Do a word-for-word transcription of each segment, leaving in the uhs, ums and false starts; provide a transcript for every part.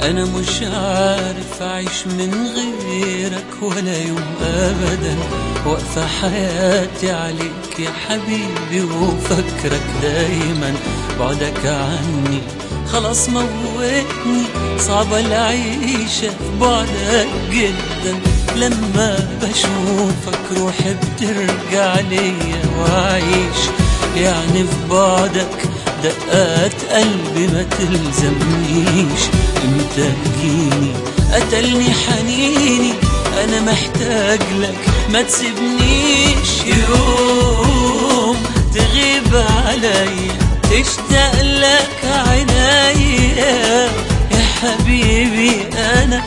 أنا مش عارف أعيش من غيرك ولا يوم أبدا، واقفة حياتي عليك يا حبيبي وفكرك دايما. بعدك عني خلاص موتني، صعبة العيشة في بعدك جدا. لما بشوفك روحي بترجع ليا وأعيش، يعني في بعدك دقات قلبي ما تلزمنيش. امتى تجيني قتلني حنيني، انا محتاج لك ما تسيبنيش. يوم تغيب عليا تشتاق لك عنايا يا حبيبي انا.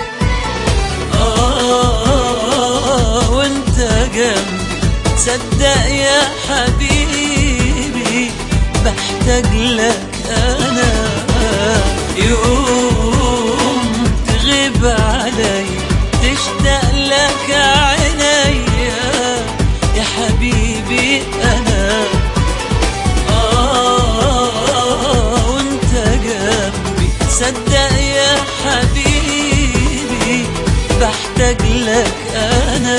آه وانت جنبي تصدق يا حبيبي بحتاج لك انا. يوم تغيب علي تشتاق لك عنايا يا حبيبي انا. آه وانت جنبي صدق يا حبيبي بحتاج لك انا.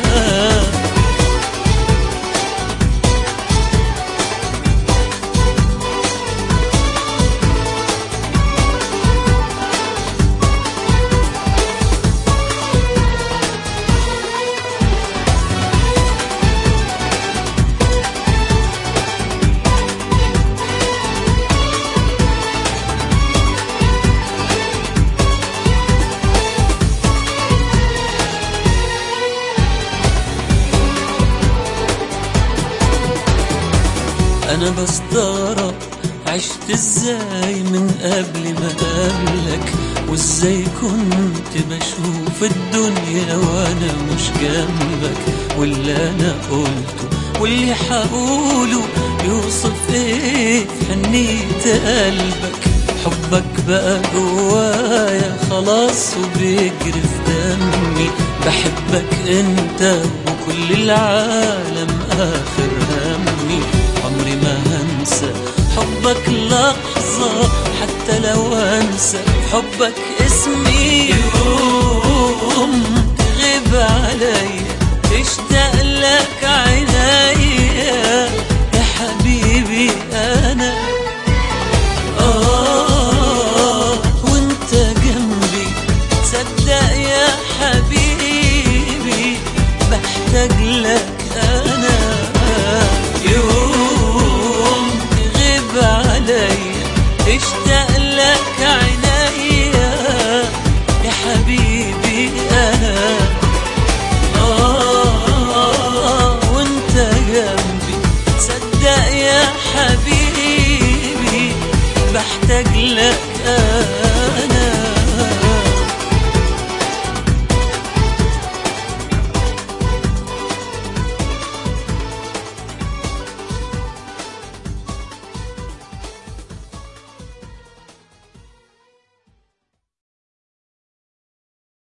أنا بستغرب عشت ازاي من قبل ما قابلك، وازاي كنت بشوف الدنيا وانا مش جنبك. واللي انا قلته واللي حقوله يوصف ايه في حنية قلبك. حبك بقى جوايا خلاص وبيجري في دمي. بحبك انت وكل العالم اخر همي. عمري ما هنسى حبك لحظة حتى لو انسى حبك اسمي. يوم تغيب عليا تشتاق لك عنايا يا حبيبي انا. آه وانت جنبي تصدق يا حبيبي بحتاج لك انا. يوم تغيب عليا اشتاق لك عنايا يا حبيبي انا. آه وانت جنبي صدق يا حبيبي بحتاج لك